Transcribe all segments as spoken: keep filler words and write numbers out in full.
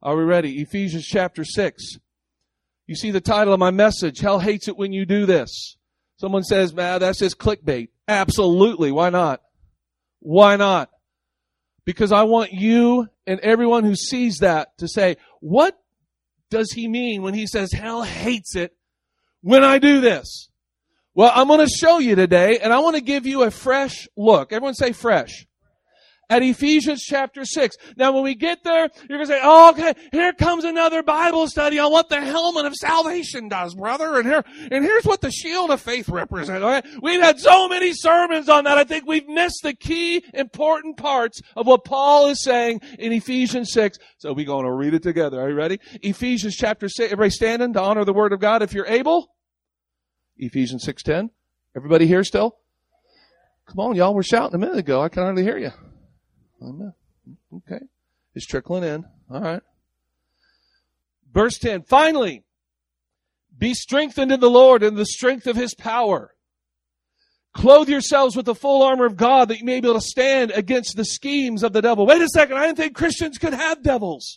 Are we ready? Ephesians chapter six. You see the title of my message, Hell Hates It When You Do This. Someone says, man, that's just clickbait. Absolutely. Why not? Why not? Because I want you and everyone who sees that to say, what does he mean when he says hell hates it when I do this? Well, I'm going to show you today, and I want to give you a fresh look. Everyone say fresh. At Ephesians chapter six. Now, when we get there, you're going to say, oh, okay, here comes another Bible study on what the helmet of salvation does, brother. And here, and here's what the shield of faith represents. All right? We've had so many sermons on that. I think we've missed the key important parts of what Paul is saying in Ephesians six. So we're going to read it together. Are you ready? Ephesians chapter six. Everybody standing to honor the word of God if you're able. Ephesians six ten. Everybody here still? Come on, y'all were shouting a minute ago. I can hardly hear you. Okay. It's trickling in. All right. Verse ten. Finally, be strengthened in the Lord and the strength of His power. Clothe yourselves with the full armor of God that you may be able to stand against the schemes of the devil. Wait a second. I didn't think Christians could have devils.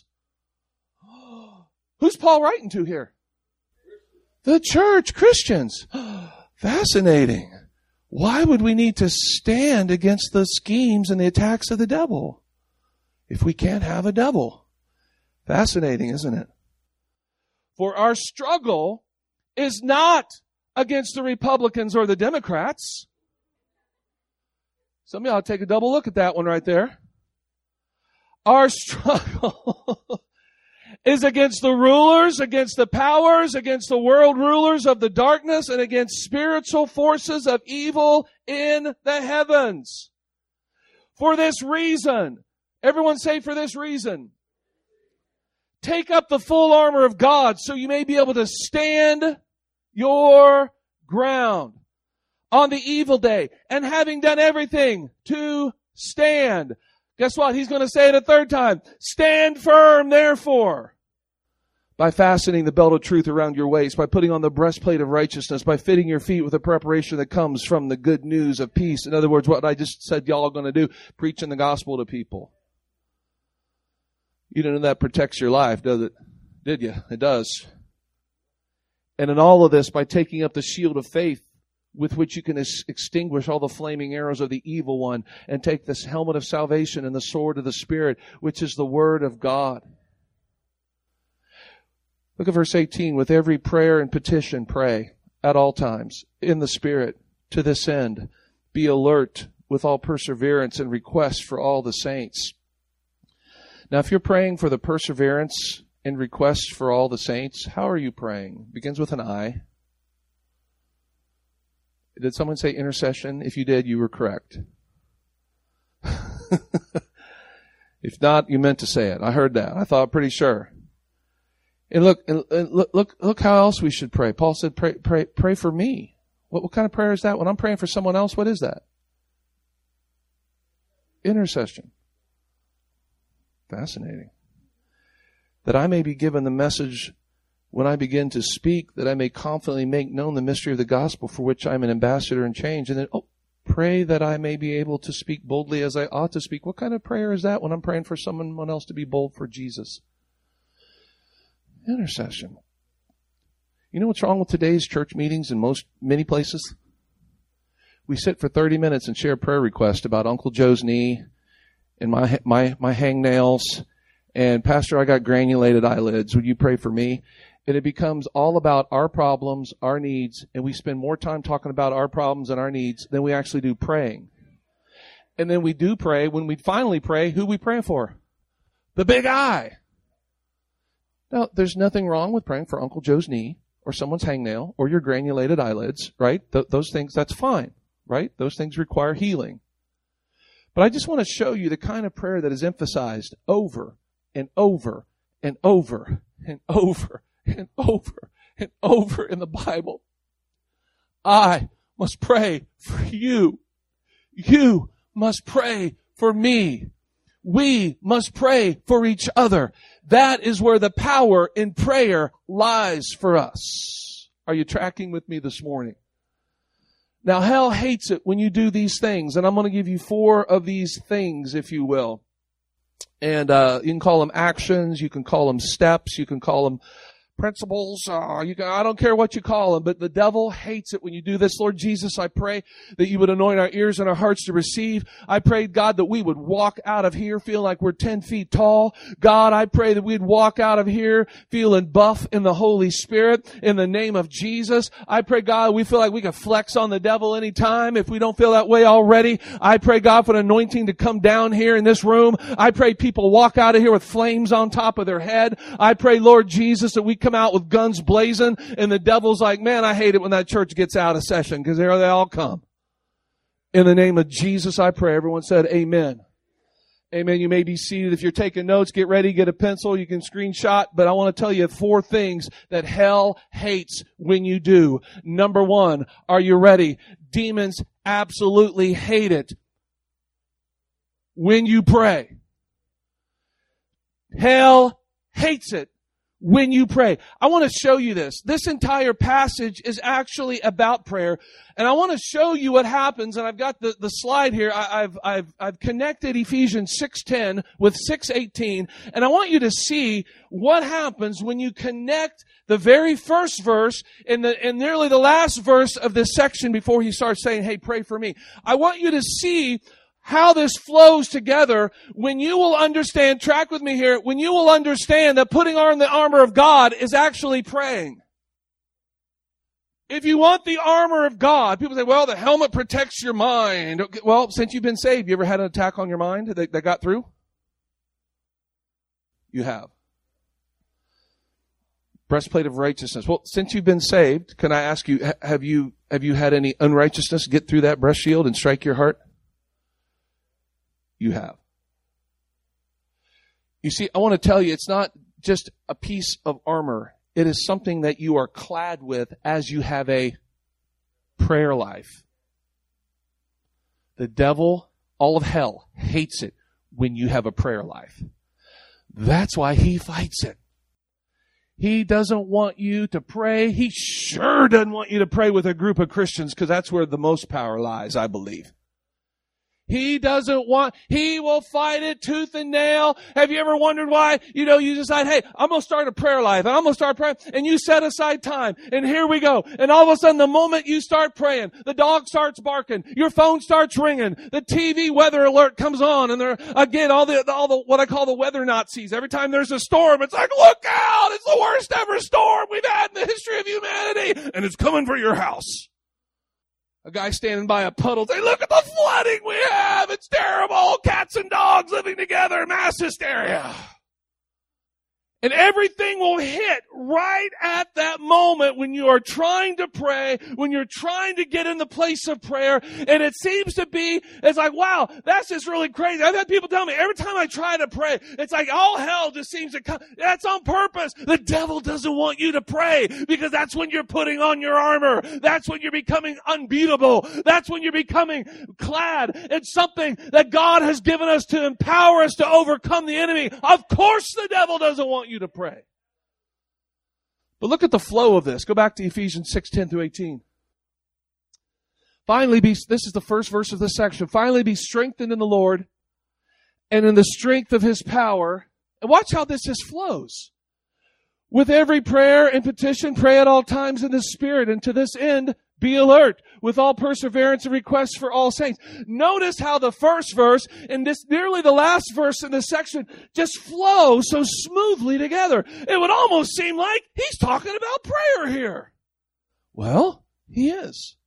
Who's Paul writing to here? The church, Christians. Fascinating. Why would we need to stand against the schemes and the attacks of the devil if we can't have a devil? Fascinating, isn't it? For our struggle is not against the Republicans or the Democrats. Some of y'all take a double look at that one right there. Our struggle is against the rulers, against the powers, against the world rulers of the darkness, and against spiritual forces of evil in the heavens. For this reason, everyone say for this reason, take up the full armor of God so you may be able to stand your ground on the evil day, and having done everything to stand. Guess what? He's going to say it a third time. Stand firm, therefore. By fastening the belt of truth around your waist, by putting on the breastplate of righteousness, by fitting your feet with the preparation that comes from the good news of peace. In other words, what I just said y'all are going to do, preaching the gospel to people. You don't know that protects your life, does it? Did you? It does. And in all of this, by taking up the shield of faith, with which you can ex- extinguish all the flaming arrows of the evil one, and take this helmet of salvation and the sword of the Spirit, which is the word of God. Look at verse eighteen. With every prayer and petition, pray at all times in the Spirit. To this end, be alert with all perseverance and request for all the saints. Now, if you're praying for the perseverance and request for all the saints, how are you praying? It begins with an I. Did someone say intercession? If you did, you were correct. If not, you meant to say it. I heard that. I thought pretty sure. And look, and look, look, look how else we should pray. Paul said, pray, pray, pray for me. What, what kind of prayer is that? When I'm praying for someone else, what is that? Intercession. Fascinating. That I may be given the message when I begin to speak, that I may confidently make known the mystery of the gospel for which I am an ambassador in change. And then, oh, pray that I may be able to speak boldly as I ought to speak. What kind of prayer is that when I'm praying for someone else to be bold for Jesus? Intercession. You know what's wrong with today's church meetings in most, many places? We sit for thirty minutes and share a prayer request about Uncle Joe's knee and my, my, my hangnails. And Pastor, I got granulated eyelids. Would you pray for me? And it becomes all about our problems, our needs, and we spend more time talking about our problems and our needs than we actually do praying. And then we do pray. When we finally pray, who are we praying for? The big I. Now, there's nothing wrong with praying for Uncle Joe's knee or someone's hangnail or your granulated eyelids, right? Th- those things, that's fine, right? Those things require healing. But I just want to show you the kind of prayer that is emphasized over and over and over and over and over and over in the Bible. I must pray for you. You must pray for me. We must pray for each other. That is where the power in prayer lies for us. Are you tracking with me this morning? Now, hell hates it when you do these things, and I'm going to give you four of these things, if you will. And uh, you can call them actions, you can call them steps, you can call them principles, uh, you can, I don't care what you call them, but the devil hates it when you do this. Lord Jesus, I pray that you would anoint our ears and our hearts to receive. I pray, God, that we would walk out of here feeling like we're ten feet tall. God, I pray that we'd walk out of here feeling buff in the Holy Spirit in the name of Jesus. I pray, God, we feel like we can flex on the devil anytime if we don't feel that way already. I pray, God, for an anointing to come down here in this room. I pray people walk out of here with flames on top of their head. I pray, Lord Jesus, that we come out with guns blazing, and the devil's like, man, I hate it when that church gets out of session, because there they all come. In the name of Jesus, I pray. Everyone said amen. Amen. You may be seated. If you're taking notes, get ready, get a pencil. You can screenshot, but I want to tell you four things that hell hates when you do. Number one, are you ready? Demons absolutely hate it when you pray. Hell hates it when you pray. I want to show you this. This entire passage is actually about prayer. And I want to show you what happens. And I've got the, the slide here. I, I've, I've, I've connected Ephesians six ten with six eighteen. And I want you to see what happens when you connect the very first verse and the, and nearly the last verse of this section before he starts saying, hey, pray for me. I want you to see how this flows together when you will understand, track with me here, when you will understand that putting on the armor of God is actually praying. If you want the armor of God, people say, well, the helmet protects your mind. Okay, well, since you've been saved, you ever had an attack on your mind that, that got through? You have. Breastplate of righteousness. Well, since you've been saved, can I ask you, have you, have you had any unrighteousness get through that breast shield and strike your heart? You have. You see, I want to tell you, it's not just a piece of armor. It is something that you are clad with as you have a prayer life. The devil, all of hell, hates it when you have a prayer life. That's why he fights it. He doesn't want you to pray. He sure doesn't want you to pray with a group of Christians, because that's where the most power lies, I believe. He doesn't want, he will fight it tooth and nail. Have you ever wondered why, you know, you decide, hey, I'm going to start a prayer life. I'm going to start praying. And you set aside time. And here we go. And all of a sudden, the moment you start praying, the dog starts barking. Your phone starts ringing. The T V weather alert comes on. And there, again, all the, all the, what I call the weather Nazis. Every time there's a storm, it's like, look out! It's the worst ever storm we've had in the history of humanity. And it's coming for your house. A guy standing by a puddle saying, look at the flooding we have. It's terrible. Cats and dogs living together. Mass hysteria. And everything will hit right at that moment when you are trying to pray, when you're trying to get in the place of prayer. And it seems to be, it's like, wow, that's just really crazy. I've had people tell me every time I try to pray, it's like all hell just seems to come. That's on purpose. The devil doesn't want you to pray, because that's when you're putting on your armor. That's when you're becoming unbeatable. That's when you're becoming clad in something that God has given us to empower us to overcome the enemy. Of course the devil doesn't want you to pray. But look at the flow of this. Go back to Ephesians six ten through eighteen. Finally, be, this is the first verse of this section. Finally, be strengthened in the Lord and in the strength of His power. And watch how this just flows. With every prayer and petition, pray at all times in the Spirit, and to this end, be alert with all perseverance and requests for all saints. Notice how the first verse and this nearly the last verse in this section just flow so smoothly together. It would almost seem like he's talking about prayer here. Well, he is.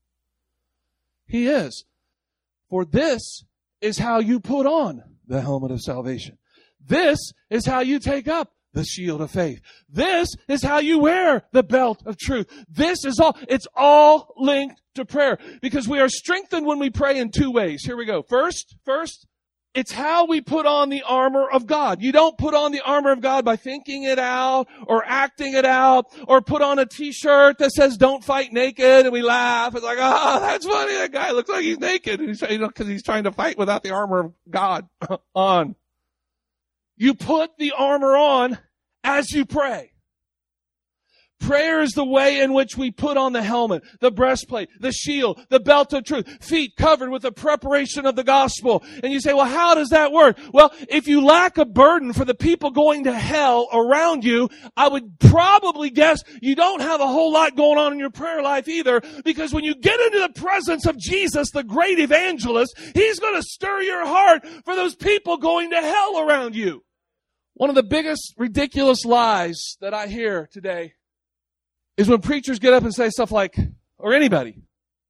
He is. For this is how you put on the helmet of salvation. This is how you take up the shield of faith. This is how you wear the belt of truth. This is all, it's all linked to prayer, because we are strengthened when we pray in two ways. Here we go. First, first, it's how we put on the armor of God. You don't put on the armor of God by thinking it out or acting it out, or put on a t-shirt that says don't fight naked and we laugh. It's like, oh, that's funny. That guy looks like he's naked, and he's, you know, because he's trying to fight without the armor of God on. You put the armor on as you pray. Prayer is the way in which we put on the helmet, the breastplate, the shield, the belt of truth, feet covered with the preparation of the gospel. And you say, well, how does that work? Well, if you lack a burden for the people going to hell around you, I would probably guess you don't have a whole lot going on in your prayer life either, because when you get into the presence of Jesus, the great evangelist, He's going to stir your heart for those people going to hell around you. One of the biggest ridiculous lies that I hear today is when preachers get up and say stuff like, or anybody,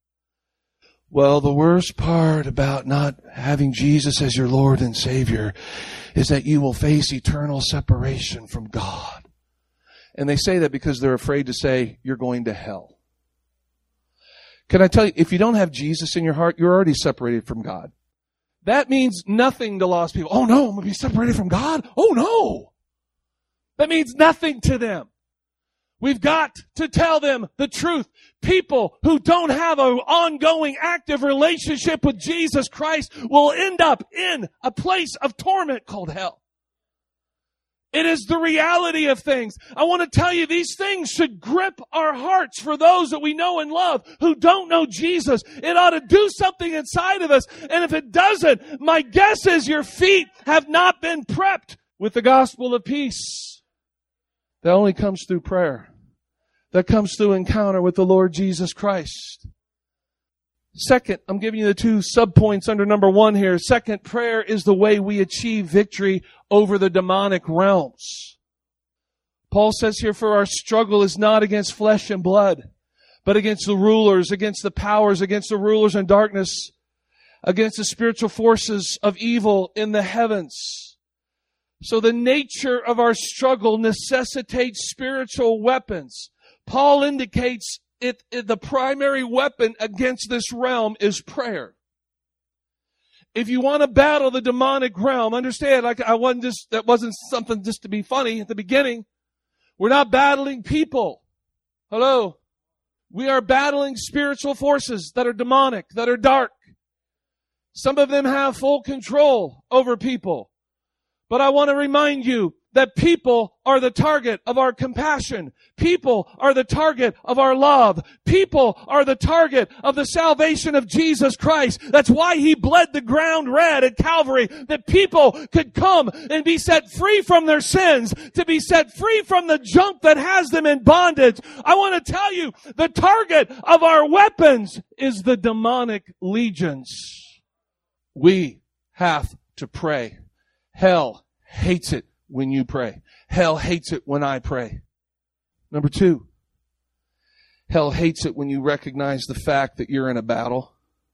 well, the worst part about not having Jesus as your Lord and Savior is that you will face eternal separation from God. And they say that because they're afraid to say you're going to hell. Can I tell you, if you don't have Jesus in your heart, you're already separated from God. That means nothing to lost people. Oh no, I'm going to be separated from God? Oh no. That means nothing to them. We've got to tell them the truth. People who don't have an ongoing, active relationship with Jesus Christ will end up in a place of torment called hell. It is the reality of things. I want to tell you, these things should grip our hearts for those that we know and love who don't know Jesus. It ought to do something inside of us. And if it doesn't, my guess is your feet have not been prepped with the gospel of peace. That only comes through prayer. That comes through encounter with the Lord Jesus Christ. Second, I'm giving you the two subpoints under number one here. Second, prayer is the way we achieve victory over the demonic realms. Paul says here, for our struggle is not against flesh and blood, but against the rulers, against the powers, against the rulers in darkness, against the spiritual forces of evil in the heavens. So the nature of our struggle necessitates spiritual weapons. Paul indicates it, it, the primary weapon against this realm is prayer. If you want to battle the demonic realm, understand, like I wasn't just, that wasn't something just to be funny at the beginning. We're not battling people. Hello. We are battling spiritual forces that are demonic, that are dark. Some of them have full control over people. But I want to remind you that people are the target of our compassion. People are the target of our love. People are the target of the salvation of Jesus Christ. That's why He bled the ground red at Calvary, that people could come and be set free from their sins, to be set free from the junk that has them in bondage. I want to tell you, the target of our weapons is the demonic legions. We have to pray. Hell hates it when you pray. Hell hates it when I pray. Number two, hell hates it when you recognize the fact that you're in a battle.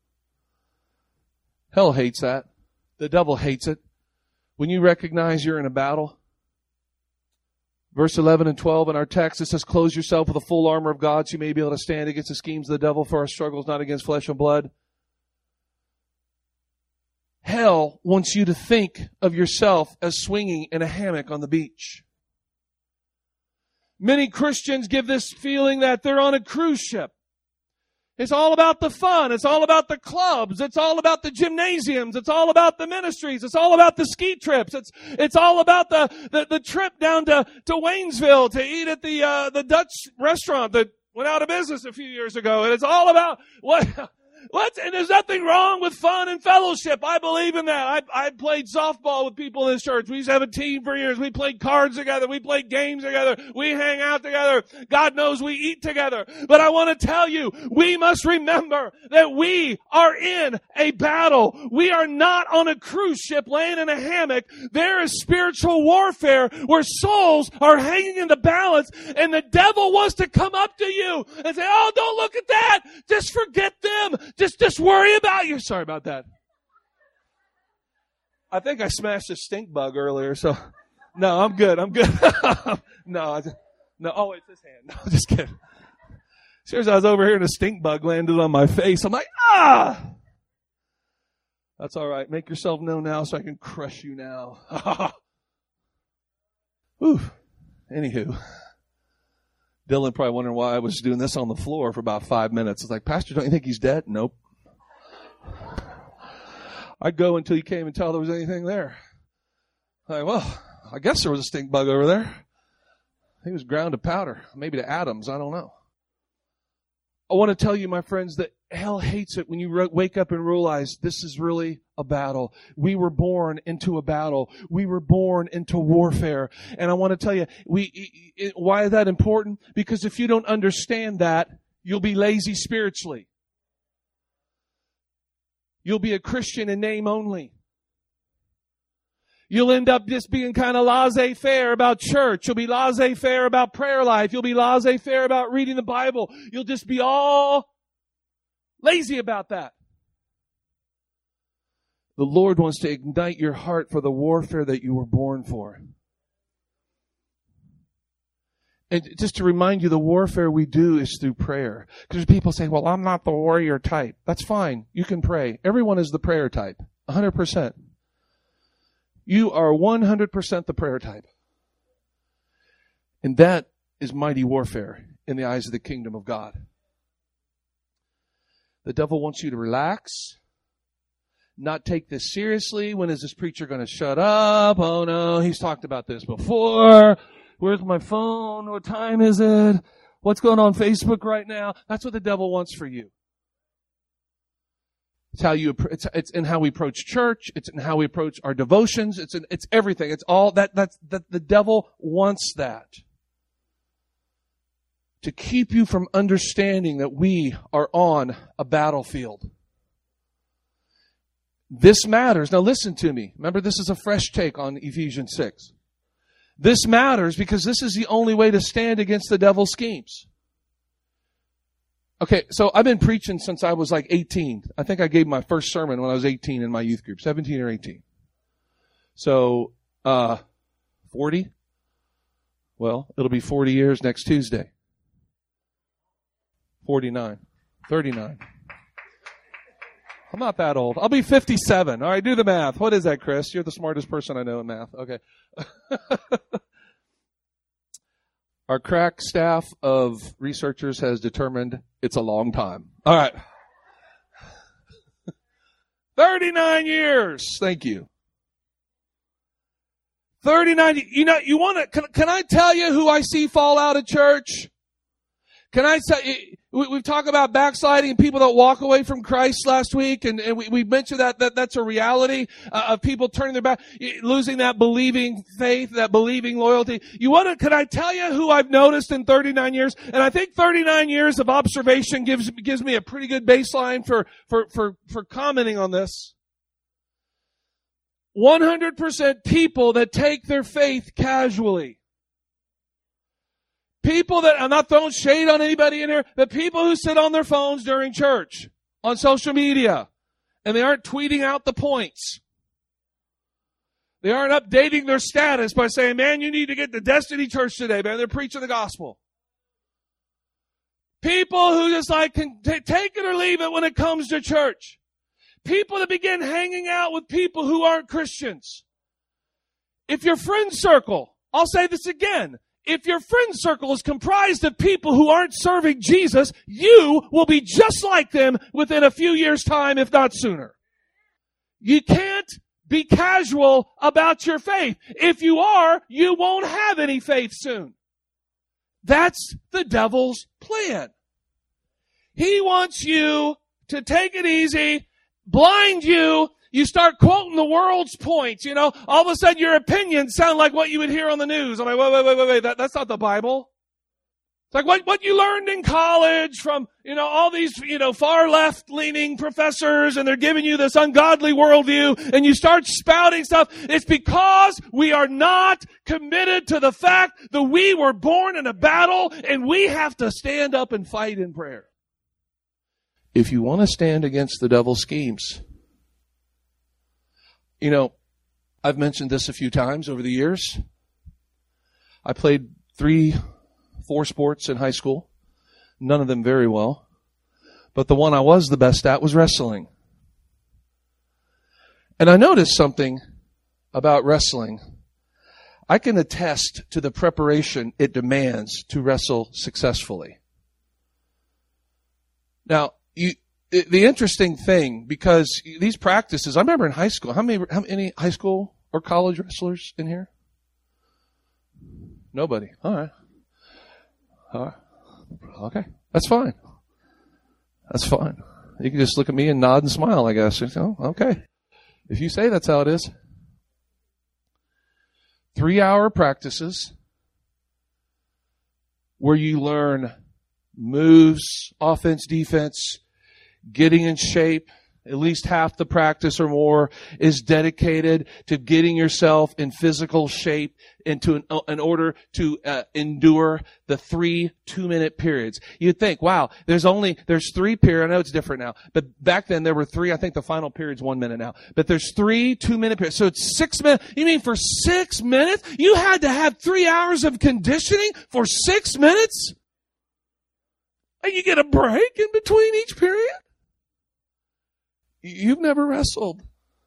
Hell hates that. The devil hates it. When you recognize you're in a battle. Verse eleven and twelve in our text, it says, clothe yourself with the full armor of God so you may be able to stand against the schemes of the devil, for our struggle is not against flesh and blood. Hell wants you to think of yourself as swinging in a hammock on the beach. Many Christians give this feeling that they're on a cruise ship. It's all about the fun. It's all about the clubs. It's all about the gymnasiums. It's all about the ministries. It's all about the ski trips. It's it's all about the the, the trip down to, to Waynesville to eat at the uh, the Dutch restaurant that went out of business a few years ago. And it's all about what... What? And there's nothing wrong with fun and fellowship. I believe in that. I, I played softball with people in this church. We used to have a team for years. We played cards together. We played games together. We hang out together. God knows we eat together. But I want to tell you, we must remember that we are in a battle. We are not on a cruise ship laying in a hammock. There is spiritual warfare where souls are hanging in the balance, and the devil wants to come up to you and say, oh, don't look at that. Just forget them. Just, just worry about you. Sorry about that. I think I smashed a stink bug earlier, so no, I'm good. I'm good. no, I just, no. Oh, it's his hand. No, just kidding. Seriously, I was over here and a stink bug landed on my face. I'm like, ah. That's all right. Make yourself known now, so I can crush you now. Whew. Anywho. Dylan probably wondering why I was doing this on the floor for about five minutes. It's like, Pastor, don't you think he's dead? Nope. I'd go until you came and tell there was anything there. Like, well, I guess there was a stink bug over there. think it was ground to powder, maybe to atoms, I don't know. I want to tell you, my friends, that hell hates it when you re- wake up and realize this is really a battle. We were born into a battle. We were born into warfare. And I want to tell you, we it, why is that important? Because if you don't understand that, you'll be lazy spiritually. You'll be a Christian in name only. You'll end up just being kind of laissez-faire about church. You'll be laissez-faire about prayer life. You'll be laissez-faire about reading the Bible. You'll just be all lazy about that. The Lord wants to ignite your heart for the warfare that you were born for. And just to remind you, the warfare we do is through prayer. Because people say, well, I'm not the warrior type. That's fine. You can pray. Everyone is the prayer type. one hundred percent. You are one hundred percent the prayer type. And that is mighty warfare in the eyes of the kingdom of God. The devil wants you to relax, not take this seriously. When is this preacher going to shut up? Oh no, he's talked about this before. Where's my phone? What time is it? What's going on Facebook right now? That's what the devil wants for you. It's how you, it's, it's in how we approach church. It's in how we approach our devotions. It's in, it's everything. It's all that, that's, that the devil wants that. To keep you from understanding that we are on a battlefield. This matters. Now listen to me. Remember, this is a fresh take on Ephesians six. This matters because this is the only way to stand against the devil's schemes. Okay, so I've been preaching since I was like eighteen. I think I gave my first sermon when I was eighteen in my youth group, seventeen or eighteen. So, uh, forty? Well, it'll be forty years next Tuesday. forty-nine. thirty-nine. I'm not that old. I'll be fifty-seven. All right, do the math. What is that, Chris? You're the smartest person I know in math. Okay. Our crack staff of researchers has determined it's a long time. All right. thirty-nine years. Thank you. thirty-nine. You know, you want to, can, can I tell you who I see fall out of church? Can I tell you, we, we've talked about backsliding and people that walk away from Christ last week, and, and we, we mentioned that, that that's a reality uh, of people turning their back, losing that believing faith, that believing loyalty. You want to, can I tell you who I've noticed in thirty-nine years? And I think thirty-nine years of observation gives, gives me a pretty good baseline for, for, for, for commenting on this. one hundred percent people that take their faith casually. People that, I'm not throwing shade on anybody in here, but people who sit on their phones during church, on social media, and they aren't tweeting out the points. They aren't updating their status by saying, man, you need to get to Destiny Church today, man. They're preaching the gospel. People who just like can t- take it or leave it when it comes to church. People that begin hanging out with people who aren't Christians. If your friend circle, I'll say this again, if your friend circle is comprised of people who aren't serving Jesus, you will be just like them within a few years' time, if not sooner. You can't be casual about your faith. If you are, you won't have any faith soon. That's the devil's plan. He wants you to take it easy, blind you. You start quoting the world's points, you know, all of a sudden your opinions sound like what you would hear on the news. I'm like, wait, wait, wait, wait, wait, that, that's not the Bible. It's like what, what you learned in college from, you know, all these, you know, far left leaning professors, and they're giving you this ungodly worldview, and you start spouting stuff. It's because we are not committed to the fact that we were born in a battle and we have to stand up and fight in prayer. If you want to stand against the devil's schemes, you know, I've mentioned this a few times over the years. I played three, four sports in high school. None of them very well. But the one I was the best at was wrestling. And I noticed something about wrestling. I can attest to the preparation it demands to wrestle successfully. Now, you... The interesting thing, because these practices, I remember in high school, how many, how many high school or college wrestlers in here? Nobody. All right. All right. Okay. That's fine. That's fine. You can just look at me and nod and smile, I guess. Oh, okay. If you say that's how it is. Three-hour practices where you learn moves, offense, defense, getting in shape. At least half the practice or more is dedicated to getting yourself in physical shape into an, in order to uh, endure the three two-minute periods. You'd think, wow, there's only, there's three periods. I know it's different now, but back then there were three. I think the final period's one minute now. But there's three two-minute periods. So it's six minutes. You mean for six minutes? You had to have three hours of conditioning for six minutes? And you get a break in between each period? You've never wrestled.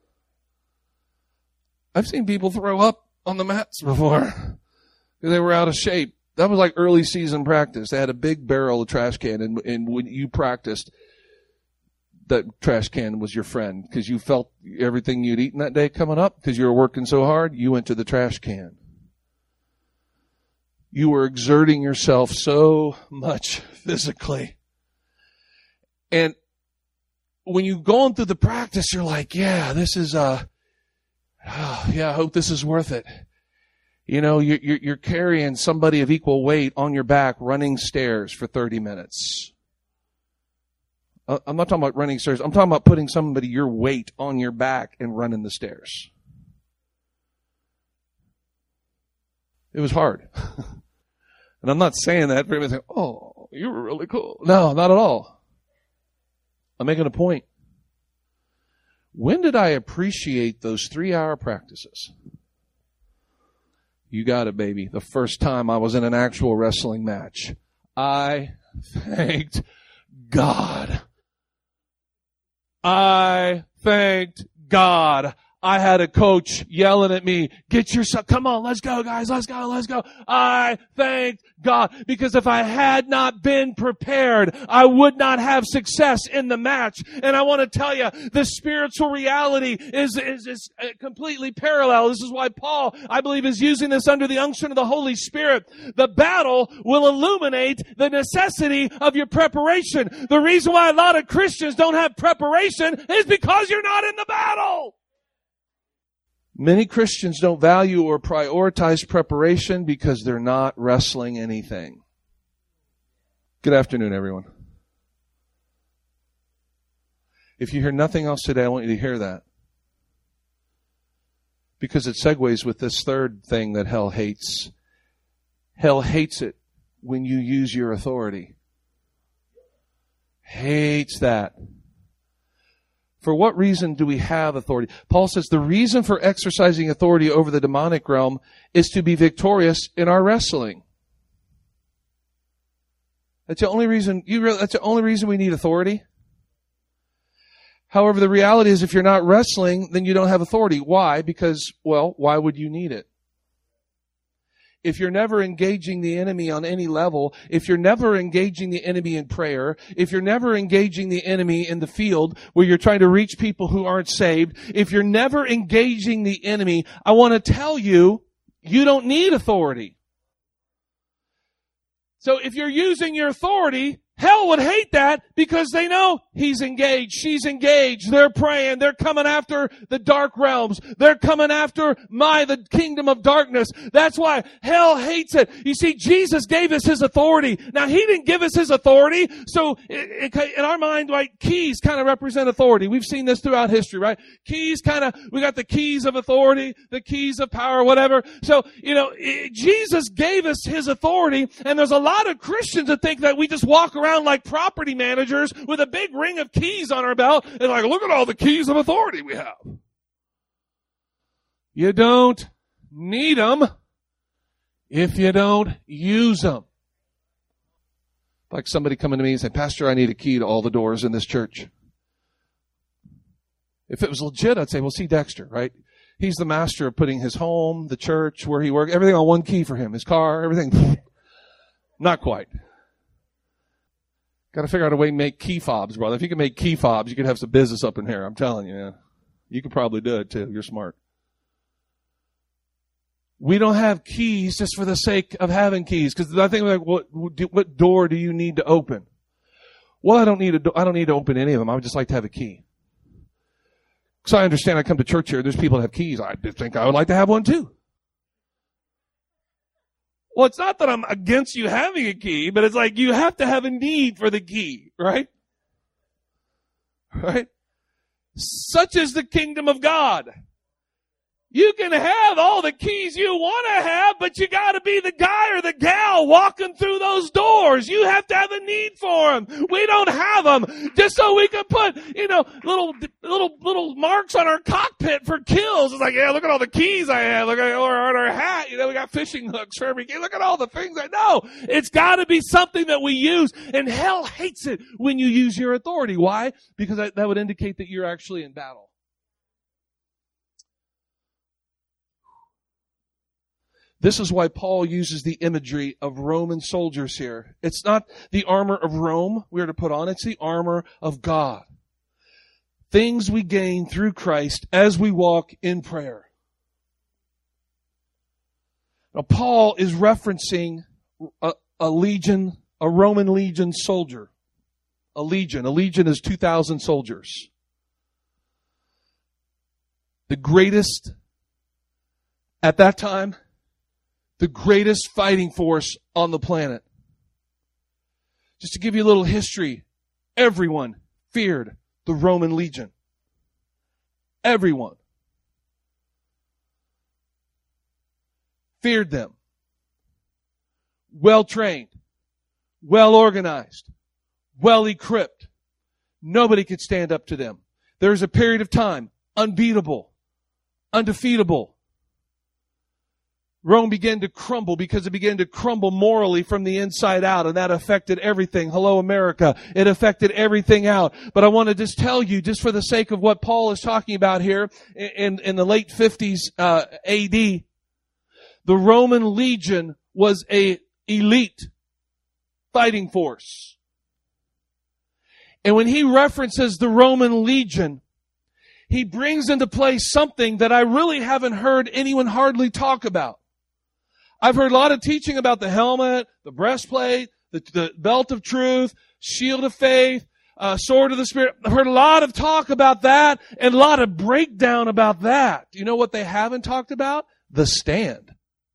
I've seen people throw up on the mats before because they were out of shape. That was like early season practice. They had a big barrel of trash can, and, and when you practiced, that trash can was your friend because you felt everything you'd eaten that day coming up because you were working so hard. You went to the trash can. You were exerting yourself so much physically. And when you're going through the practice, you're like, yeah, this is, uh, oh, yeah, I hope this is worth it. You know, you're, you're, you're carrying somebody of equal weight on your back running stairs for thirty minutes. Uh, I'm not talking about running stairs. I'm talking about putting somebody your weight on your back and running the stairs. It was hard. And I'm not saying that for everybody saying, oh, you were really cool. No, not at all. I'm making a point. When did I appreciate those three-hour practices? You got it, baby. The first time I was in an actual wrestling match. I thanked God. I thanked God. I had a coach yelling at me, get yourself, come on, let's go, guys, let's go, let's go. I thanked God, because if I had not been prepared, I would not have success in the match. And I want to tell you, the spiritual reality is, is, is completely parallel. This is why Paul, I believe, is using this under the unction of the Holy Spirit. The battle will illuminate the necessity of your preparation. The reason why a lot of Christians don't have preparation is because you're not in the battle. Many Christians don't value or prioritize preparation because they're not wrestling anything. Good afternoon, everyone. If you hear nothing else today, I want you to hear that. Because it segues with this third thing that hell hates. Hell hates it when you use your authority. Hates that. For what reason do we have authority? Paul says the reason for exercising authority over the demonic realm is to be victorious in our wrestling. That's the only reason you re- that's the only reason we need authority. However, the reality is if you're not wrestling, then you don't have authority. Why? Because, well, why would you need it? If you're never engaging the enemy on any level, if you're never engaging the enemy in prayer, if you're never engaging the enemy in the field where you're trying to reach people who aren't saved, if you're never engaging the enemy, I want to tell you, you don't need authority. So if you're using your authority, hell would hate that because they know he's engaged, she's engaged, they're praying, they're coming after the dark realms, they're coming after my, the kingdom of darkness. That's why hell hates it. You see, Jesus gave us his authority. Now, he didn't give us his authority, so it, it, in our mind, like, keys kind of represent authority. We've seen this throughout history, right? Keys kind of, we got the keys of authority, the keys of power, whatever. So, you know, it, Jesus gave us his authority, and there's a lot of Christians that think that we just walk around like property managers with a big ring of keys on our belt and like, look at all the keys of authority we have. You don't need them if you don't use them. Like somebody coming to me and saying, Pastor, I need a key to all the doors in this church. If it was legit, I'd say, well, see Dexter, right? He's the master of putting his home, the church, where he works, everything on one key for him, his car, everything. Not quite. Got to figure out a way to make key fobs, brother. If you can make key fobs, you could have some business up in here. I'm telling you, man. You could probably do it too. You're smart. We don't have keys just for the sake of having keys. Because I think like, what, what door do you need to open? Well, I don't need to, I don't need to open any of them. I would just like to have a key. So I understand I come to church here. There's people that have keys. I think I would like to have one too. Well, it's not that I'm against you having a key, but it's like you have to have a need for the key, right? Right? Such is the kingdom of God. You can have all the keys you want to have, but you got to be the guy or the gal walking through those doors. You have to have a need for them. We don't have them just so we can put, you know, little, little, little marks on our cockpit for kills. It's like, yeah, look at all the keys I have. Look at or on our hat. You know, we got fishing hooks for every key. Look at all the things I know. It's got to be something that we use, and hell hates it when you use your authority. Why? Because that, that would indicate that you're actually in battle. This is why Paul uses the imagery of Roman soldiers here. It's not the armor of Rome we are to put on. It's the armor of God. Things we gain through Christ as we walk in prayer. Now, Paul is referencing a, a legion, a Roman legion soldier. A legion. A legion is two thousand soldiers. The greatest at that time, the greatest fighting force on the planet. Just to give you a little history, everyone feared the Roman legion. Everyone feared them. Well trained, well organized, well equipped. Nobody could stand up to them. There was a period of time, unbeatable, undefeatable. Rome began to crumble because it began to crumble morally from the inside out, and that affected everything. Hello, America. It affected everything out. But I want to just tell you, just for the sake of what Paul is talking about here, in, in the late fifties uh, A D, the Roman legion was a elite fighting force. And when he references the Roman legion, he brings into play something that I really haven't heard anyone hardly talk about. I've heard a lot of teaching about the helmet, the breastplate, the, the belt of truth, shield of faith, uh, sword of the Spirit. I've heard a lot of talk about that and a lot of breakdown about that. Do you know what they haven't talked about? The stand.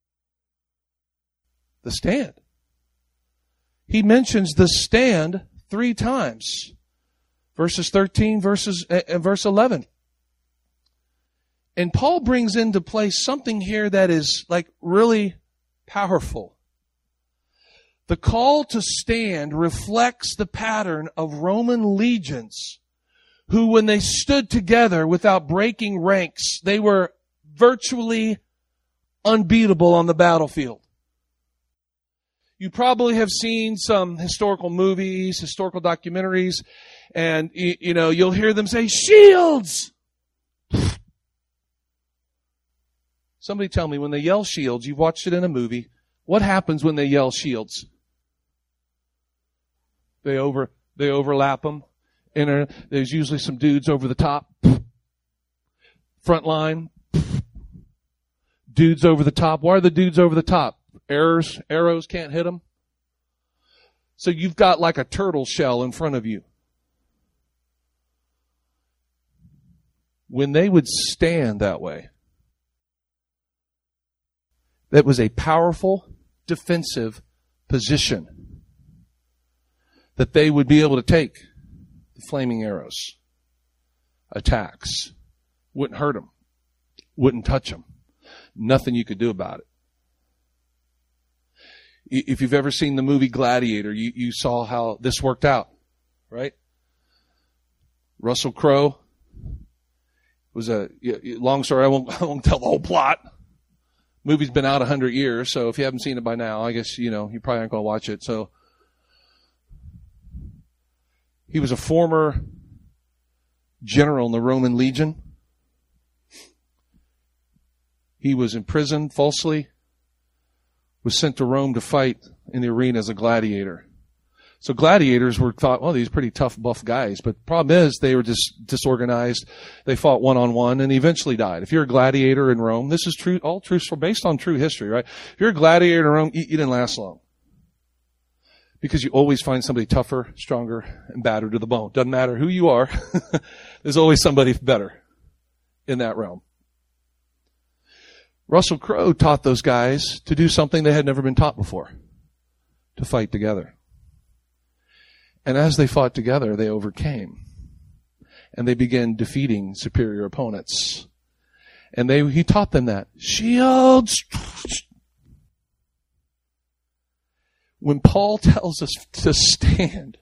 The stand. He mentions the stand three times. Verses thirteen, verses, uh, verse eleven. And Paul brings into play something here that is like really powerful. The call to stand reflects the pattern of Roman legions who, when they stood together without breaking ranks, they were virtually unbeatable on the battlefield. You probably have seen some historical movies, historical documentaries, and you, you know, you'll hear them say, "Shields!" Somebody tell me, when they yell shields, you've watched it in a movie, what happens when they yell shields? They over, they overlap them. And there's usually some dudes over the top. Front line. Dudes over the top. Why are the dudes over the top? Arrows, arrows can't hit them. So you've got like a turtle shell in front of you. When they would stand that way, that was a powerful defensive position that they would be able to take the flaming arrows, attacks. Wouldn't hurt them. Wouldn't touch them. Nothing you could do about it. If you've ever seen the movie Gladiator, you, you saw how this worked out, right? Russell Crowe was a, long story, I won't, I won't tell the whole plot. Movie's been out a hundred years, so if you haven't seen it by now, I guess, you know, you probably aren't going to watch it. So, he was a former general in the Roman legion. He was imprisoned falsely, was sent to Rome to fight in the arena as a gladiator. So gladiators were thought, well, these are pretty tough, buff guys. But the problem is they were just disorganized. They fought one-on-one and eventually died. If you're a gladiator in Rome, this is true, all true, based on true history, right? If you're a gladiator in Rome, you, you didn't last long. Because you always find somebody tougher, stronger, and battered to the bone. Doesn't matter who you are. There's always somebody better in that realm. Russell Crowe taught those guys to do something they had never been taught before. To fight together. And as they fought together, they overcame. And they began defeating superior opponents. And they, he taught them that. Shields! When Paul tells us to stand,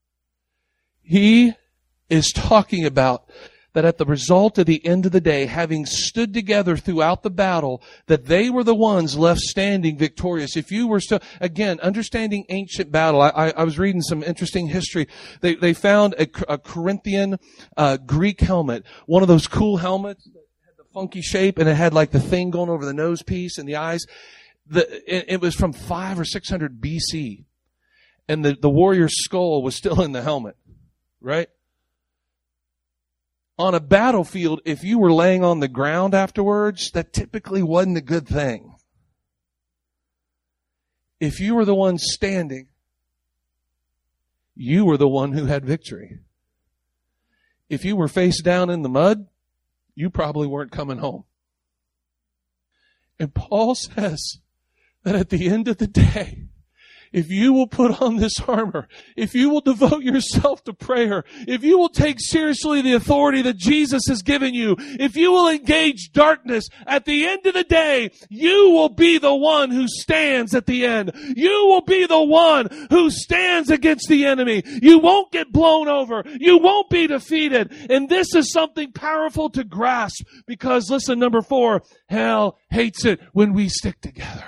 he is talking about that at the result of the end of the day, having stood together throughout the battle, that they were the ones left standing victorious. If you were still, again, understanding ancient battle, I, I, I was reading some interesting history. They, they found a, a Corinthian uh, Greek helmet, one of those cool helmets that had the funky shape, and it had like the thing going over the nose piece and the eyes. The, it, it was from five or six hundred B C, and the, the warrior's skull was still in the helmet, right? On a battlefield, if you were laying on the ground afterwards, that typically wasn't a good thing. If you were the one standing, you were the one who had victory. If you were face down in the mud, you probably weren't coming home. And Paul says that at the end of the day, if you will put on this armor, if you will devote yourself to prayer, if you will take seriously the authority that Jesus has given you, if you will engage darkness, at the end of the day, you will be the one who stands at the end. You will be the one who stands against the enemy. You won't get blown over. You won't be defeated. And this is something powerful to grasp because, listen, number four, hell hates it when we stick together.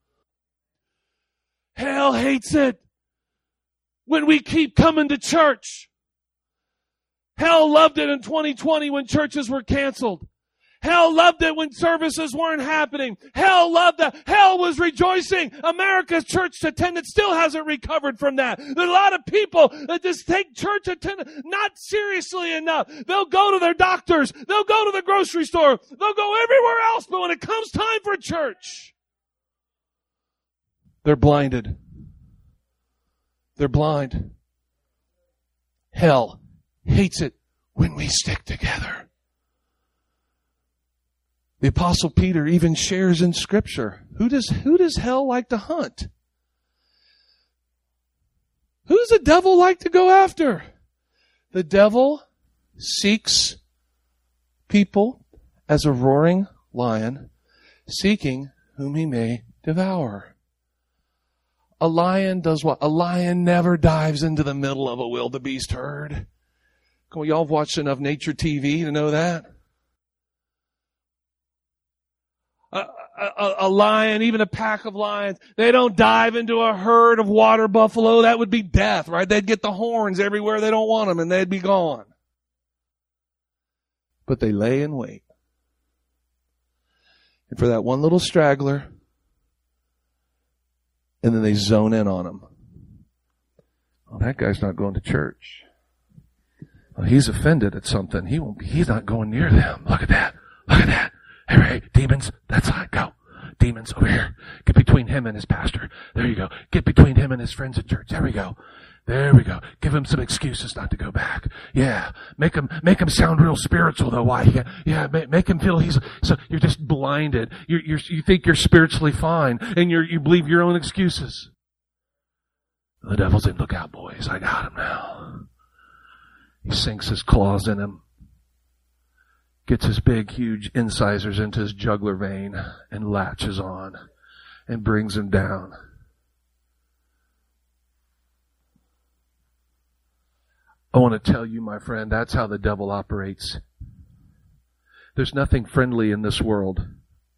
Hell hates it when we keep coming to church. Hell loved it in twenty twenty when churches were canceled. Hell loved it when services weren't happening. Hell loved that. Hell was rejoicing. America's church attendance still hasn't recovered from that. There's a lot of people that just take church attendance not seriously enough. They'll go to their doctors. They'll go to the grocery store. They'll go everywhere else. But when it comes time for church, they're blinded. They're blind. Hell hates it when we stick together. The Apostle Peter even shares in Scripture. Who does, who does hell like to hunt? Who does the devil like to go after? The devil seeks people as a roaring lion, seeking whom he may devour. A lion does what? A lion never dives into the middle of a wildebeest herd. Come on, y'all have watched enough nature T V to know that. A, a, a lion, even a pack of lions, they don't dive into a herd of water buffalo. That would be death, right? They'd get the horns everywhere they don't want them and they'd be gone. But they lay in wait. And for that one little straggler, and then they zone in on him. Oh, that guy's not going to church. Well, he's offended at something. He won't be, he's not going near them. Look at that. Look at that. Hey, hey, demons, that's how I go. Demons, over here. Get between him and his pastor. There you go. Get between him and his friends at church. There we go. There we go. Give him some excuses not to go back. Yeah. Make him, make him sound real spiritual though. Why? Yeah. Yeah. Make, make him feel he's, so you're just blinded. You, you're, you think you're spiritually fine and you're, you believe your own excuses. The devil's saying, look out, boys. I got him now. He sinks his claws in him. Gets his big, huge incisors into his jugular vein and latches on and brings him down. I want to tell you, my friend, that's how the devil operates. There's nothing friendly in this world.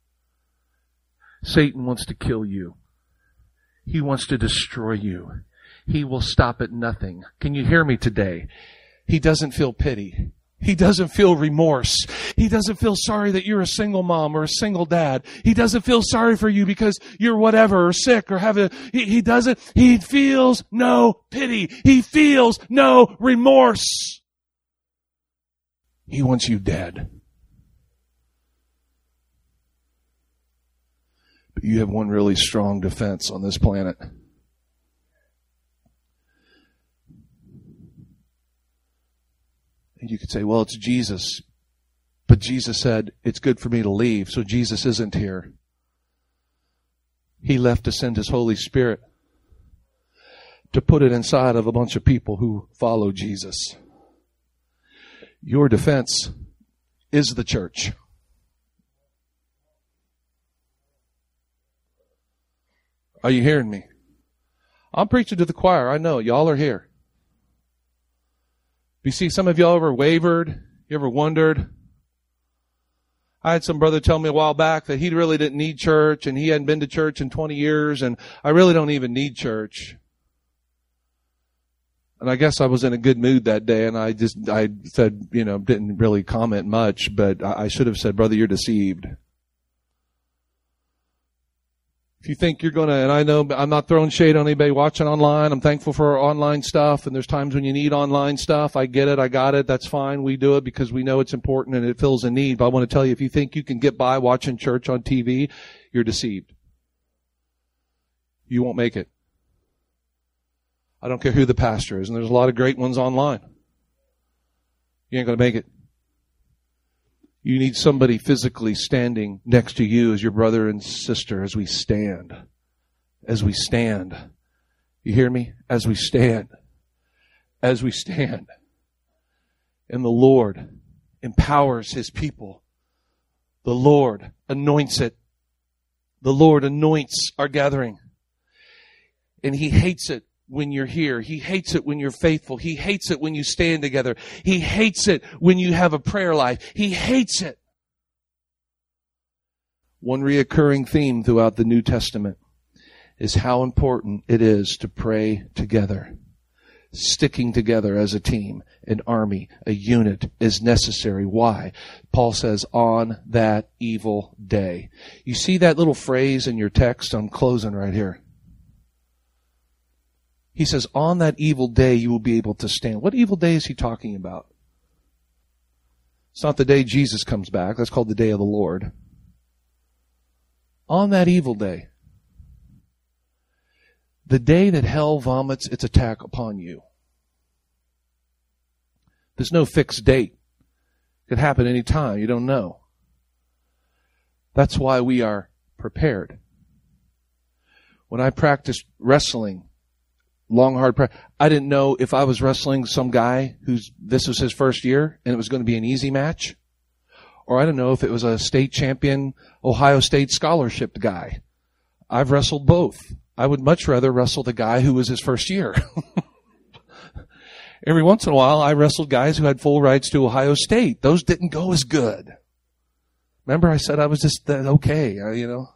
Satan wants to kill you. He wants to destroy you. He will stop at nothing. Can you hear me today? He doesn't feel pity. He doesn't feel remorse. He doesn't feel sorry that you're a single mom or a single dad. He doesn't feel sorry for you because you're whatever or sick or have a, he, he doesn't, he feels no pity. He feels no remorse. He wants you dead. But you have one really strong defense on this planet. And you could say, well, it's Jesus. But Jesus said, it's good for me to leave, so Jesus isn't here. He left to send His Holy Spirit to put it inside of a bunch of people who follow Jesus. Your defense is the church. Are you hearing me? I'm preaching to the choir. I know. Y'all are here. You see, some of y'all ever wavered? You ever wondered? I had some brother tell me a while back that he really didn't need church and he hadn't been to church in twenty years and I really don't even need church. And I guess I was in a good mood that day and I just, I said, you know, didn't really comment much, but I should have said, brother, you're deceived. If you think you're going to, and I know I'm not throwing shade on anybody watching online. I'm thankful for our online stuff, and there's times when you need online stuff. I get it. I got it. That's fine. We do it because we know it's important and it fills a need. But I want to tell you, if you think you can get by watching church on T V, you're deceived. You won't make it. I don't care who the pastor is, and there's a lot of great ones online. You ain't going to make it. You need somebody physically standing next to you as your brother and sister as we stand. As we stand. You hear me? As we stand. As we stand. And the Lord empowers His people. The Lord anoints it. The Lord anoints our gathering. And He hates it when you're here. He hates it when you're faithful. He hates it when you stand together. He hates it when you have a prayer life. He hates it. One reoccurring theme throughout the New Testament is how important it is to pray together. Sticking together as a team, an army, a unit is necessary. Why? Paul says, on that evil day. You see that little phrase in your text? I'm closing right here. He says, on that evil day, you will be able to stand. What evil day is he talking about? It's not the day Jesus comes back. That's called the day of the Lord. On that evil day, the day that hell vomits its attack upon you. There's no fixed date. It could happen any time. You don't know. That's why we are prepared. When I practiced wrestling, long, hard practice, I didn't know if I was wrestling some guy who's, this was his first year and it was going to be an easy match. Or I don't know if it was a state champion, Ohio State scholarship guy. I've wrestled both. I would much rather wrestle the guy who was his first year. Every once in a while, I wrestled guys who had full rides to Ohio State. Those didn't go as good. Remember I said I was just okay, you know.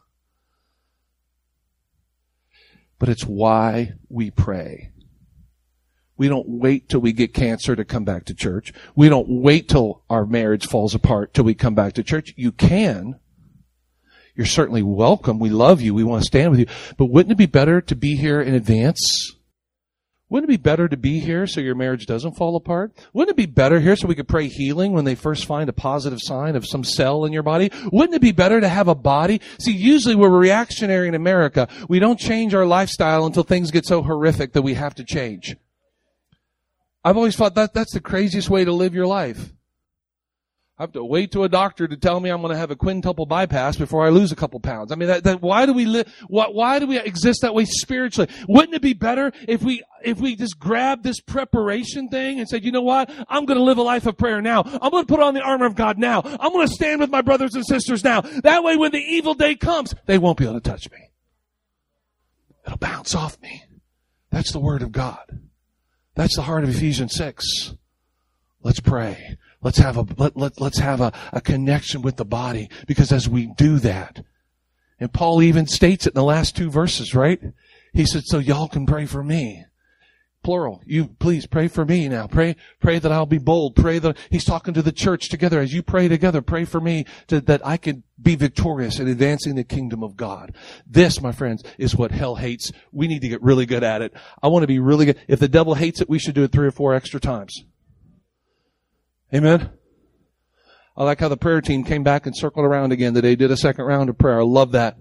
But it's why we pray. We don't wait till we get cancer to come back to church. We don't wait till our marriage falls apart till we come back to church. You can. You're certainly welcome. We love you. We want to stand with you. But wouldn't it be better to be here in advance? Wouldn't it be better to be here so your marriage doesn't fall apart? Wouldn't it be better here so we could pray healing when they first find a positive sign of some cell in your body? Wouldn't it be better to have a body? See, usually we're reactionary in America. We don't change our lifestyle until things get so horrific that we have to change. I've always thought that that's the craziest way to live your life. I have to wait to a doctor to tell me I'm going to have a quintuple bypass before I lose a couple pounds. I mean, that, that, why do we live? Why, why do we exist that way spiritually? Wouldn't it be better if we if we just grabbed this preparation thing and said, you know what? I'm going to live a life of prayer now. I'm going to put on the armor of God now. I'm going to stand with my brothers and sisters now. That way, when the evil day comes, they won't be able to touch me. It'll bounce off me. That's the word of God. That's the heart of Ephesians six. Let's pray. Let's have a let, let, let's have a, a connection with the body, because as we do that, and Paul even states it in the last two verses, right? He said, so y'all can pray for me. plural. You please pray for me now. Pray, pray that I'll be bold. Pray that he's talking to the church together. As you pray together, pray for me to, that I can be victorious in advancing the kingdom of God. This, my friends, is what hell hates. We need to get really good at it. I want to be really good. If the devil hates it, we should do it three or four extra times. Amen. I like how the prayer team came back and circled around again today, did a second round of prayer. I love that.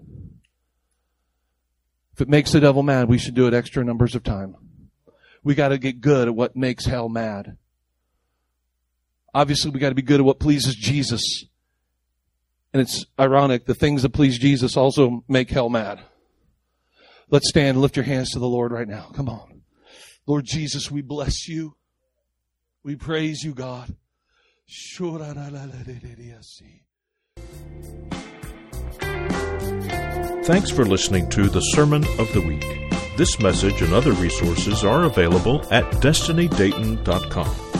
If it makes the devil mad, we should do it extra numbers of time. We got to get good at what makes hell mad. Obviously, we got to be good at what pleases Jesus. And it's ironic, the things that please Jesus also make hell mad. Let's stand and lift your hands to the Lord right now. Come on. Lord Jesus, we bless you. We praise you, God. Thanks for listening to the Sermon of the Week. This message and other resources are available at destiny dayton dot com.